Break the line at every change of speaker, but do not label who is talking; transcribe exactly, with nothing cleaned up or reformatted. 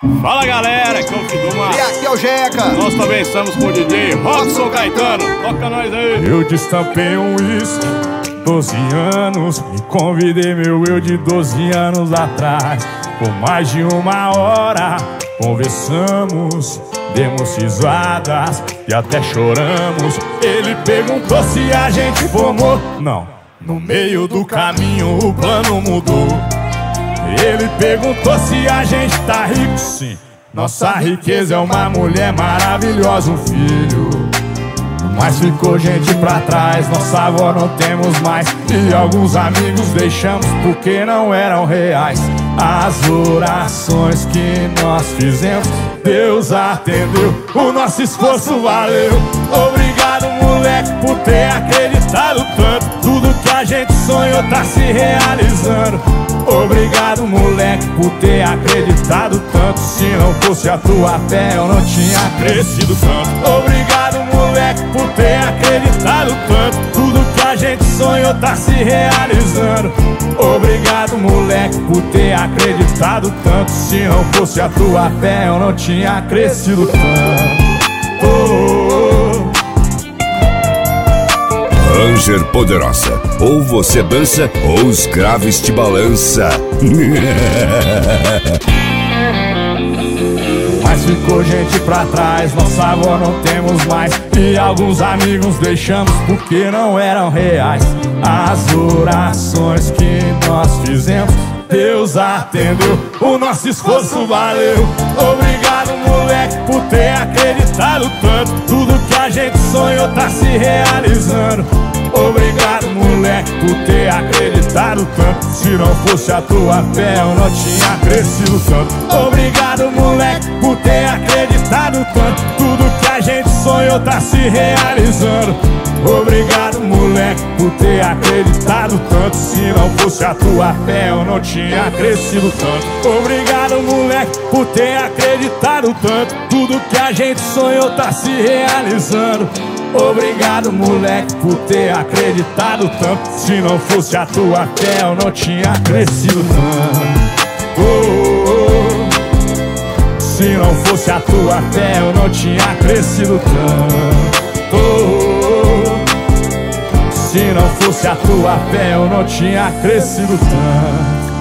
Fala galera, aqui é o Fiduma.
E aqui é o Jeca.
Nós também estamos com o D J Robson Caetano. Toca nós aí.
Eu destampei um uísque, doze anos. E convidei meu eu de doze anos atrás. Por mais de uma hora conversamos, demos risadas e até choramos. Ele perguntou se a gente formou. Não, no meio do caminho o plano mudou. Ele perguntou se a gente tá rico, sim. Nossa riqueza é uma mulher maravilhosa, um filho. Mas ficou gente pra trás, nossa avó não temos mais. E alguns amigos deixamos porque não eram reais. As orações que nós fizemos, Deus atendeu, o nosso esforço valeu. Obrigado, moleque, por ter acreditado tanto. Tudo que a gente sonhou tá se realizando. Obrigado, moleque, por ter acreditado tanto. Se não fosse a tua fé, eu não tinha crescido tanto. Obrigado, moleque, por ter acreditado tanto. Tudo que a gente sonhou tá se realizando. Obrigado, moleque, por ter acreditado tanto. Se não fosse a tua fé, eu não tinha crescido tanto. Oh, oh.
Ranger Poderosa, ou você dança ou os graves te balança.
Mas ficou gente pra trás, nossa avó não temos mais. E alguns amigos deixamos porque não eram reais. As orações que nós fizemos, Deus atendeu, o nosso esforço valeu. Obrigado, moleque, por ter acreditado tanto. Tudo que a gente sonhou tá se realizando. Obrigado, moleque, por ter acreditado tanto. Se não fosse a tua fé, eu não tinha crescido tanto. Obrigado, moleque, por ter acreditado tanto. Tudo que a gente sonhou tá se realizando. Obrigado, moleque, por ter acreditado tanto. Se não fosse a tua fé, eu não tinha crescido tanto. Obrigado, moleque, por ter acreditado tanto. Tudo que a gente sonhou tá se realizando. Obrigado, moleque, por ter acreditado tanto. Se não fosse a tua fé, eu não tinha crescido tanto. Oh, oh. Se não fosse a tua fé, eu não tinha crescido tanto. Oh, oh. Se não fosse a tua fé, eu não tinha crescido tanto.